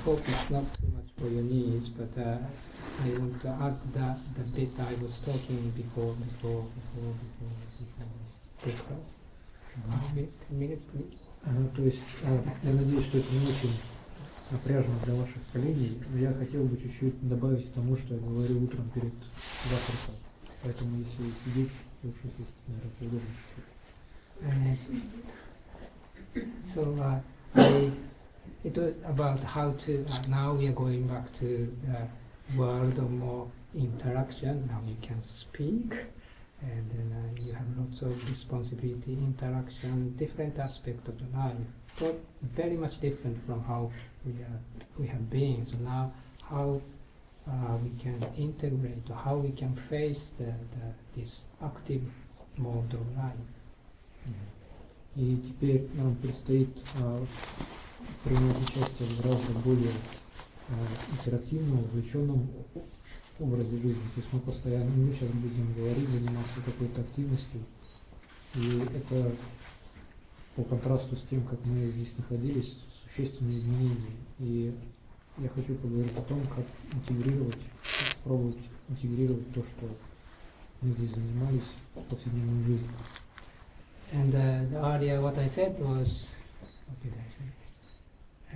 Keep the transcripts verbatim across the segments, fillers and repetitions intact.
hope it's not too much for your needs, but uh, I want to add that the bit I was talking before, before, before, before, before this breakfast. Five minutes, ten minutes, please. Uh, то есть, uh, я надеюсь, что это не очень напряжно для ваших коленей, но я хотел бы чуть-чуть добавить к тому, что я говорю утром перед завтраком. Поэтому, если сидеть, лучше сесть, наверное, поудобнее чуть-чуть. So, uh, I, it was about how to, uh, now we are going back to the world of more interaction. Now you can speak, and then uh, you have lots of responsibility, interaction, different aspects of the life. But very much different from how we are, we have been. So now, how uh, we can integrate, or how we can face the, the, this active mode of life. И теперь нам предстоит а, принять участие в гораздо более а, интерактивном, увлеченном образе жизни. То есть мы постоянно, мы сейчас будем говорить, заниматься какой-то активностью. И это по контрасту с тем, как мы здесь находились, существенные изменения. И я хочу поговорить о том, как интегрировать, как пробовать интегрировать то, что мы здесь занимались в повседневную жизнь. And uh, the earlier what I said was, what did I say? Uh,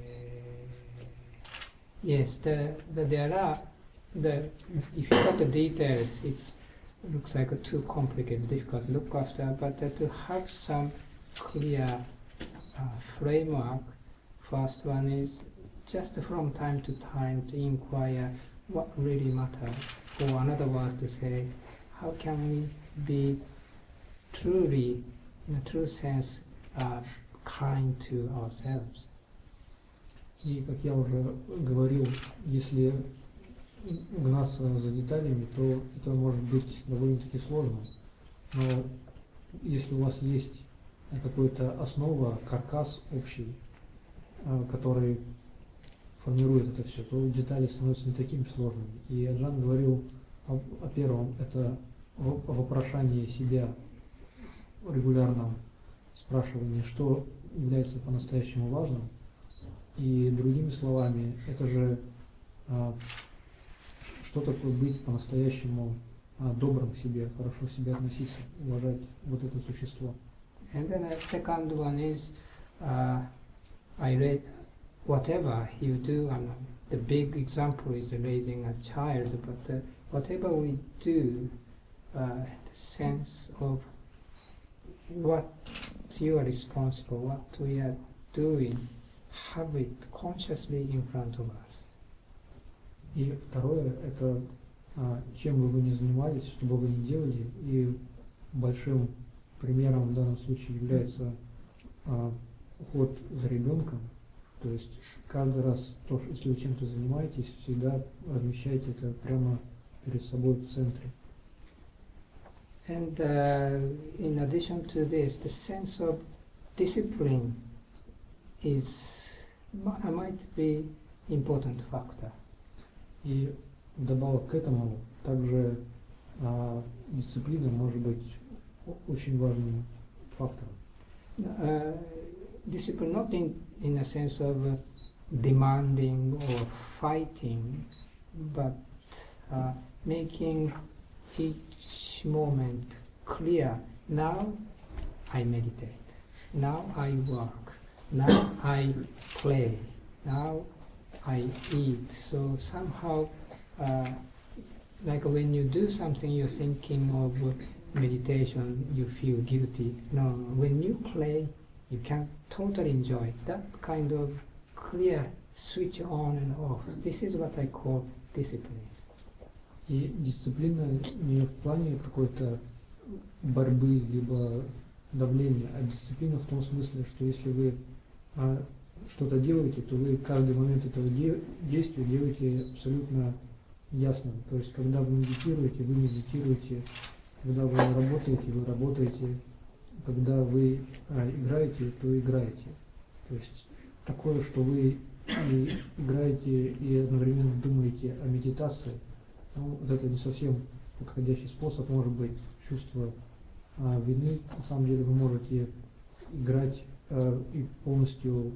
yes, the, the there are the if you look at the details, it looks like a too complicated, difficult to look after. But uh, to have some clear uh, framework, first one is just from time to time to inquire what really matters, or another words to say, how can we be truly, in a true sense, uh, kind to ourselves. И, как я уже говорил, если гнаться за деталями, то это может быть довольно-таки сложно. Но если у вас есть какая-то основа, каркас общий, который формирует это все, то детали становятся не такими сложными. И Аджан говорил о, о первом, это вопрошание себя, регулярном спрашивании, что является по-настоящему важным. И другими словами, это же а, что такое быть по-настоящему а, добрым к себе, хорошо к себе относиться, уважать вот это существо. And then the second one is, uh, I read, whatever you do, and the big example is raising a child, but uh, whatever we do, uh, the sense of what you are responsible, what we are doing, have it consciously in front of us. И второе, это а, чем бы вы ни занимались, что бы вы ни делали, и большим примером в данном случае является а, уход за ребенком. То есть каждый раз, то, если вы чем-то занимаетесь, всегда размещайте это прямо перед собой в центре. And uh, in addition to this, the sense of discipline is might be important factor. И вдобавок к этому также а, дисциплина может быть очень важным фактором. Uh, discipline not in in a sense of uh, demanding or fighting, but uh, making each moment clear. Now I meditate. Now I work. Now I play. Now I eat. So somehow, uh, like when you do something, you're thinking of meditation, you feel guilty. No, when you play, you can totally enjoy that kind of clear switch on and off. This is what I call discipline. И дисциплина не в плане какой-то борьбы либо давления, а дисциплина в том смысле, что если вы а, что-то делаете, то вы каждый момент этого де- действия делаете абсолютно ясным. То есть, когда вы медитируете, вы медитируете, когда вы работаете, вы работаете, когда вы а, играете, то играете. То есть, такое, что вы и играете и одновременно думаете о медитации, ну, вот это не совсем подходящий способ, может быть, чувство а, вины. На самом деле вы можете играть а, и полностью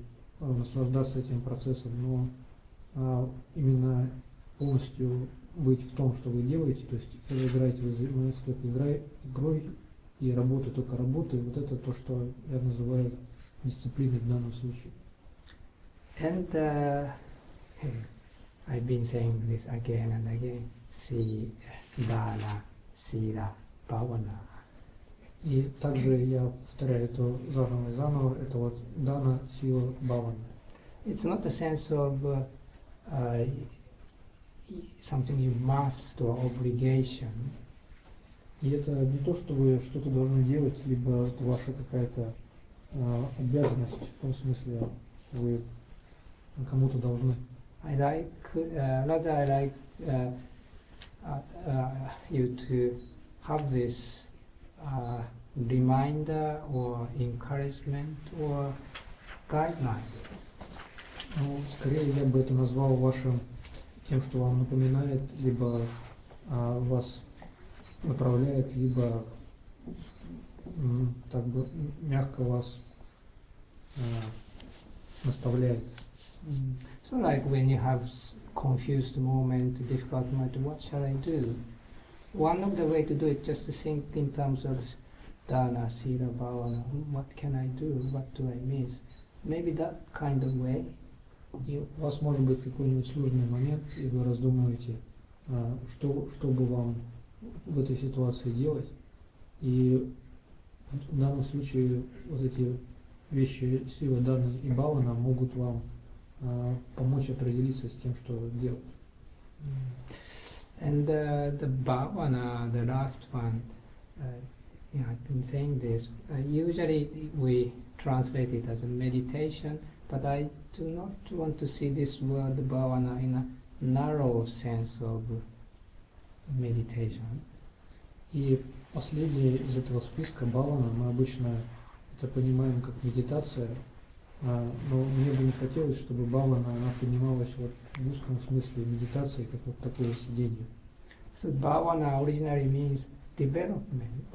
э, наслаждаться этим процессом, но а, именно полностью быть в том, что вы делаете, то есть когда играете, вы занимаетесь только игрой, игрой и работой, только работой, вот это то, что я называю дисциплиной в данном случае. And uh, I've been saying this again and again, si, dana, sila, bhavana. И также я повторяю это заново и заново, это вот дана, сила, бхавана. It's not the sense of uh, uh, something you must or obligation. И это не то, что вы что-то должны делать, либо это ваша какая-то э, обязанность, в том смысле, что вы кому-то должны. I like, uh, rather I like uh, uh, uh, you to have this uh, reminder or encouragement or guideline. Ну, скорее я бы это назвал вашим тем, что вам напоминает, либо а, вас направляет, либо м, так бы мягко вас а, наставляет. Mm. So like when you have confused moment, difficult moment, what shall I do? One of the way to do it, just to think in terms of dana, sila, bhavana. What can I do? What do I miss? Maybe that kind of way. И у вас может быть какой-нибудь сложный момент, и вы раздумываете, а, что, что бы вам в этой ситуации делать. И в данном случае вот эти вещи сила, дана и бхавана могут вам а, помочь определиться с тем, что делать. And uh, the bhavana, the last one, uh, yeah, I've been saying this. Uh, usually we translate it as a meditation, but I do not want to see this word bhavana in a narrow sense of meditation. И последнее из этого списка бхавана, мы обычно это понимаем как медитация, а, но мне бы не хотелось, чтобы бхавана она понималась вот в узком смысле медитации, как вот такое сидение. So bhavana originally means development.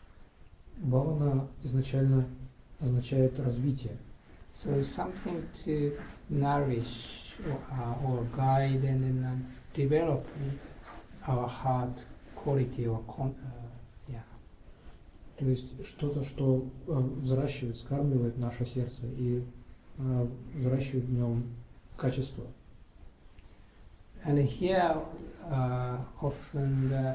Бхавана изначально означает развитие. So something to nourish or, uh, or guide and then uh, develop our heart quality or con- uh, yeah. То есть что-то, что э, взращивает, скармливает наше сердце и э, взращивает в нем качество. And here uh, often the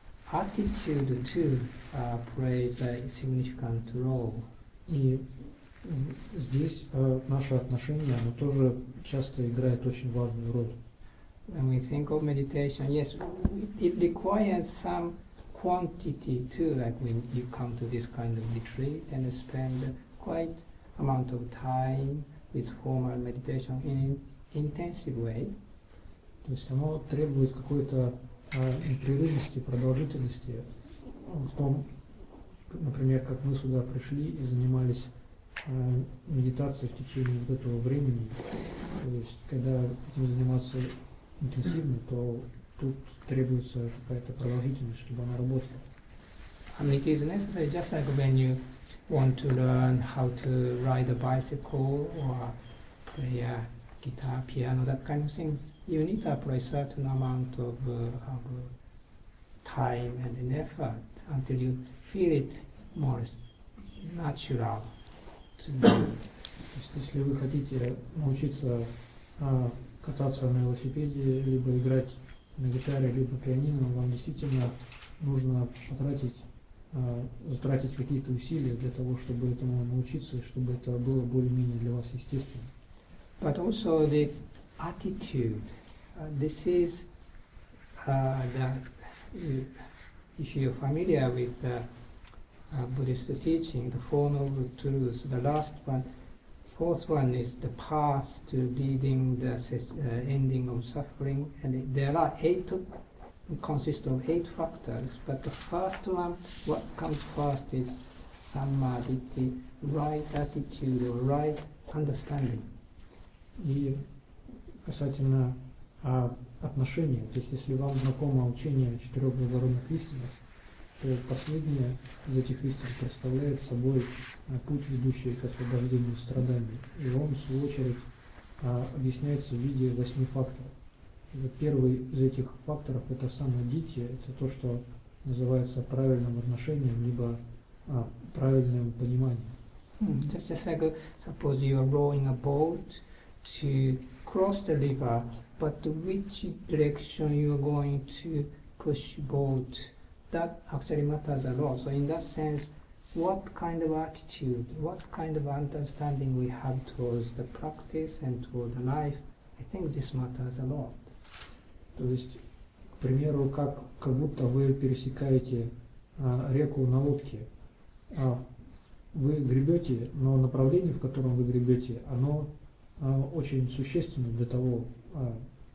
attitude too uh, plays a significant role. И здесь э, наше отношение, оно тоже часто играет очень важную роль. When we think of meditation, yes, it requires some quantity too, like when you come to this kind of retreat and spend quite amount of time with formal meditation in intensive way. То есть оно требует какой-то э, непрерывности, продолжительности в том, например, как мы сюда пришли и занимались э, медитацией в течение вот этого времени. То есть когда этим заниматься интенсивно, то тут требуется какая-то продолжительность, чтобы она работала. I mean, it is necessary, just like when you want to learn how to ride a bicycle or play a guitar, piano, that kind of things. You need to apply certain amount of, uh, of time and an effort until you feel it more natural to do. То есть, если вы хотите научиться а, кататься на велосипеде, либо играть на гитаре, либо пианино, вам действительно нужно потратить, а, затратить какие-то усилия для того, чтобы этому научиться, и чтобы это было более-менее для вас естественно. But also the attitude. Uh, this is uh, that uh, if you're familiar with the uh, Buddhist teaching, the Four Noble Truths, the last one, fourth one is the path to leading the uh, ending of suffering, and it, there are eight, consist of eight factors. But the first one, what comes first is samadhi, right attitude or right understanding. И касательно а, отношений, то есть если вам знакомо учение четырех благородных истин, то последняя из этих истин представляет собой путь, ведущий к освобождению страданий. И он, в свою очередь, объясняется в виде восьми факторов. Первый из этих факторов – это самодития, это то, что называется правильным отношением, либо а, правильным пониманием. Mm, just, just like uh, suppose you are rowing a boat to cross the river, but which direction you are going to push boat, that actually matters a lot. So in that sense, what kind of attitude, what kind of understanding we have towards the practice and toward the life, I think this matters a lot. То есть, к примеру, как, как будто вы пересекаете а, реку на лодке. А, вы гребете, но направление, в котором вы гребете, оно а, очень существенно для того, а,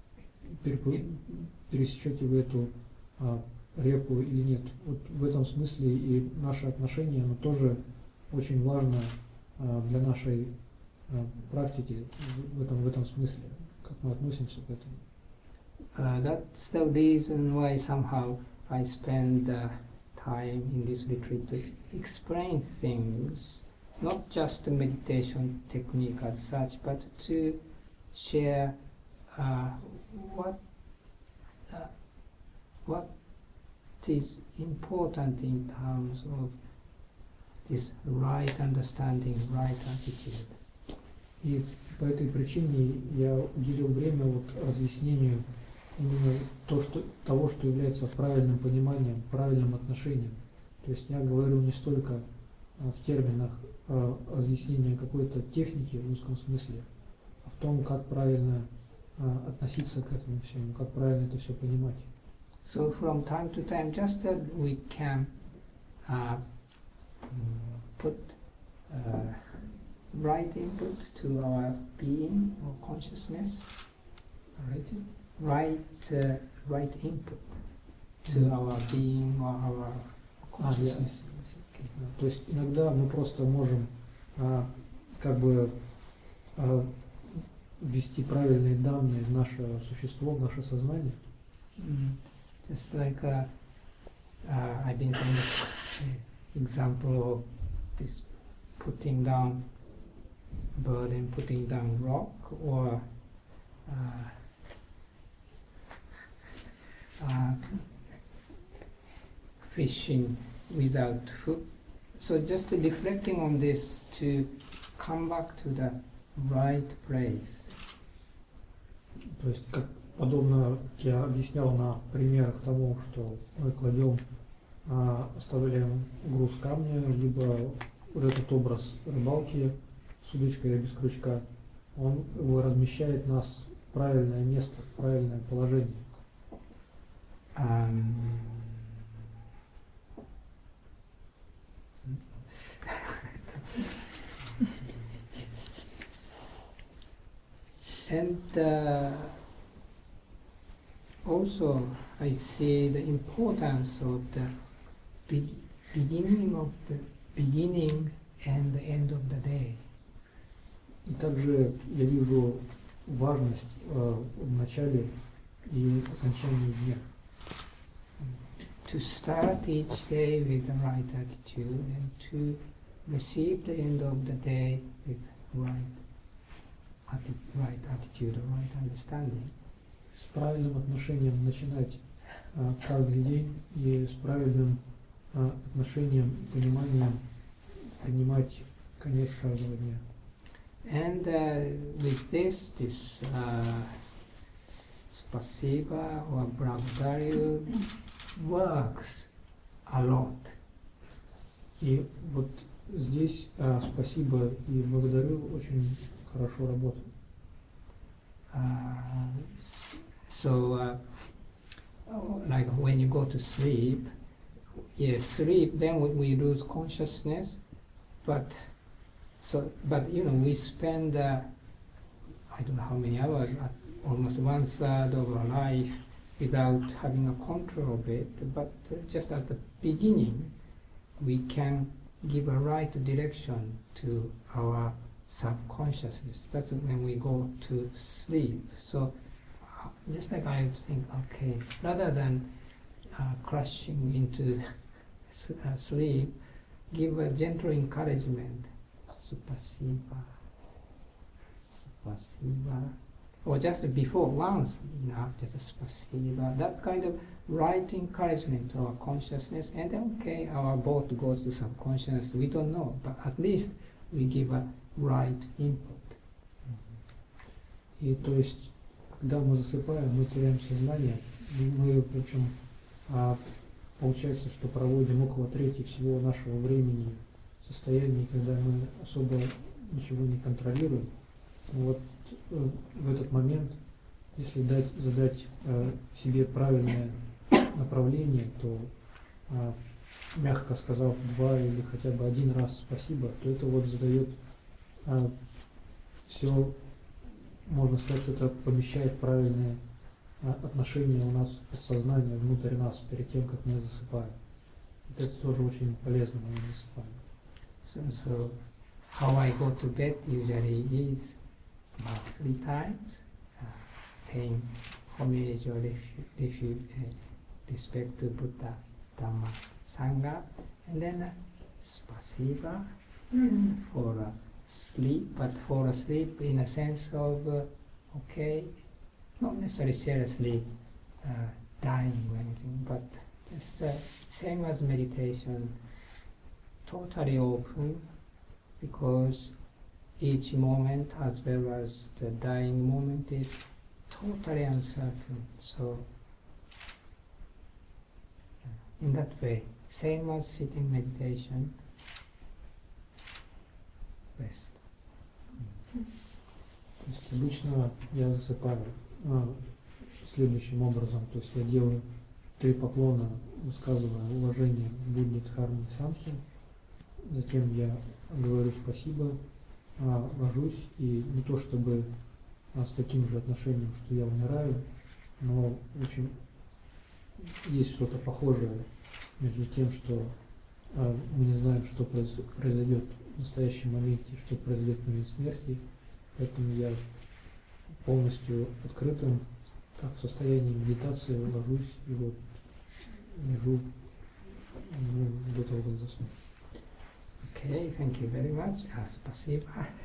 пересечете вы эту а, реку или нет. Вот в этом смысле и наше отношение, оно тоже очень важно а, для нашей а, практики в этом, в этом смысле, как мы относимся к этому. Uh, that's the reason why somehow I spend uh, time in this retreat to explain things, not just the meditation technique as such, but to share uh, what uh, what is important in terms of this right understanding, right attitude. И по этой причине я уделил время вот разъяснению именно то, что, того, что является правильным пониманием, правильным отношением. То есть я говорю не столько а, в терминах а, разъяснения какой-то техники в узком смысле, а в том, как правильно а, относиться к этому всему, как правильно это все понимать. So from time to time, just that we can uh, put uh, right input to our being or consciousness, right? Right, uh, right input to mm-hmm. our being or our consciousness. А, okay. То есть иногда мы просто можем а, как бы а, ввести правильные данные в наше существо, в наше сознание. Mm. Just like uh, uh, I've been saying the example of this putting down bird and putting down rock, or uh, Uh, fishing without hook. So just reflecting on this to come back to the right place. То есть, как подобно, как я объяснял на примерах тому, что мы кладем, а, оставляем груз камня, либо вот этот образ рыбалки с удочкой или без крючка, он его размещает нас в правильное место, в правильное положение. Um, and uh, also I see the importance of the be- beginning of the beginning and the end of the day. И также я вижу важность э, в начале и окончании дня. To start each day with the right attitude and to receive the end of the day with right, atti- right attitude, right understanding. С правильным отношением начинать а, каждый день и с правильным а, отношением и пониманием принимать конец каждого дня. And uh, with this, this uh, spasiba or благодарю works a lot. И вот здесь а, спасибо и благодарю очень хорошо работают. Uh, so, uh, like when you go to sleep, yes, sleep, then we, we lose consciousness, but so, but you know, we spend uh, I don't know how many hours, uh, almost one third of our life without having a control of it. But uh, just at the beginning, we can give a right direction to our subconsciousness. That's when we go to sleep. So uh, just like I think, okay, rather than uh, crashing into s- uh, sleep, give a gentle encouragement. Spasiba, spasiba. Or just before, once, you know, just spasiba. That kind of right encouragement to our consciousness, and then, okay, our boat goes to subconscious, we don't know, but at least we give a right input. И то есть, когда мы засыпаем, мы теряем сознание, мы, в общем, а, получается, что проводим около трети всего нашего времени в состоянии, когда мы особо ничего не контролируем. Вот э, в этот момент, если дать, задать э, себе правильное направление, то, э, мягко сказав два или хотя бы один раз спасибо, то это вот задает э, все, можно сказать, что это помещает правильное э, отношение у нас в подсознание внутрь нас перед тем, как мы засыпаем. Это тоже очень полезно во время засыпания. So, so how I go to bed usually is about three times, uh, paying homage or refu- refu- uh, respect to Buddha, Dhamma, Sangha, and then uh, spasiba for uh, sleep, but for uh, sleep in a sense of, uh, okay, not necessarily seriously uh, dying or anything, but just uh, same as meditation, totally open, because each moment as well as the dying moment is totally uncertain. So in that way, same as sitting meditation, rest. То есть обычно я засыпаю а, следующим образом, то есть я делаю три поклона, высказывая уважение Будде, Дхарме и Санхе, затем я говорю спасибо, а, ложусь, и не то чтобы а, с таким же отношением, что я умираю, но очень есть что-то похожее между тем, что а, мы не знаем, что произ- произойдет в настоящем моменте, что произойдет в момент смерти, поэтому я полностью открытым, как в состоянии медитации, ложусь и вот лежу, ну, до того, как засну. Okay, thank you very much. Uh, spasiba.